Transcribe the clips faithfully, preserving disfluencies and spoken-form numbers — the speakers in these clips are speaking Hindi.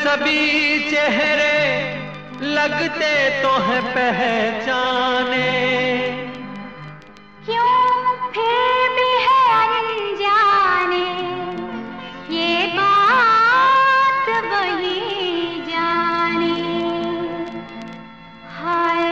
सभी चेहरे लगते तो हैं पहचाने, क्यों फिर भी है अनजाने, ये बात वही जाने। हाय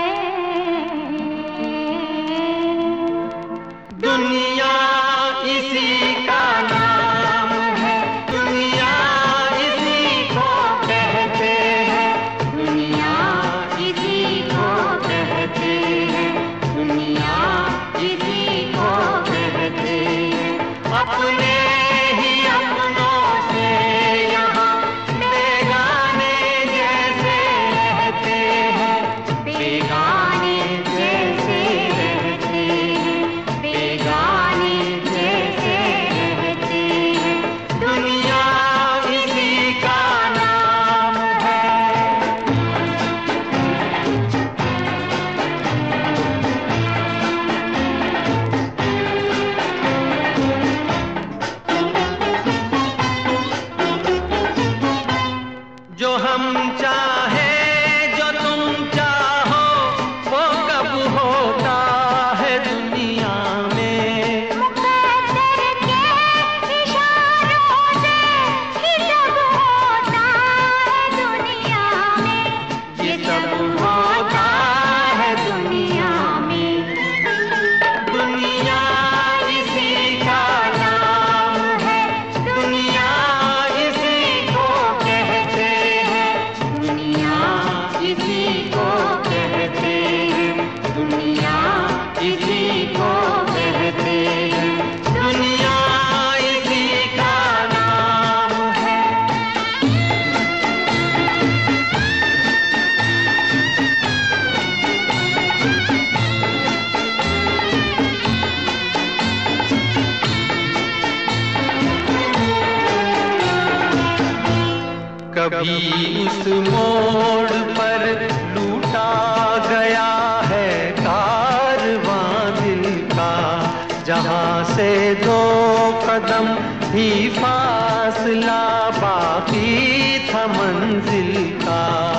दुनिया इसी का नाम है, दुनिया इसी को कहते हैं, दुनिया इसी को कहते हैं, दुनिया इसी को कहते हैं। अपने ही अपनों से यहाँ बेगाने जैसे रहते हैं, बेगाने जैसे रहते हैं, बेगाने जैसे रहते हैं। दुनिया इसी का नाम है। जो हम चाहे जो तुम चाहो वो कब होता है दुनिया में, मुकद्दर के इशारों से ही सब होता है दुनिया में, ये सब होता है दुनिया में। दुनिया इसी का नाम है, दुनिया इसी को कहते हैं, दुनिया इसी को कहते हैं, दुनिया इसी को कहते हैं। दुनिया इसी का नाम है। कभी उस मोड़ पर लूटा गया है कारवां दिल का, जहां से दो कदम ही फासला बाकी था मंजिल का।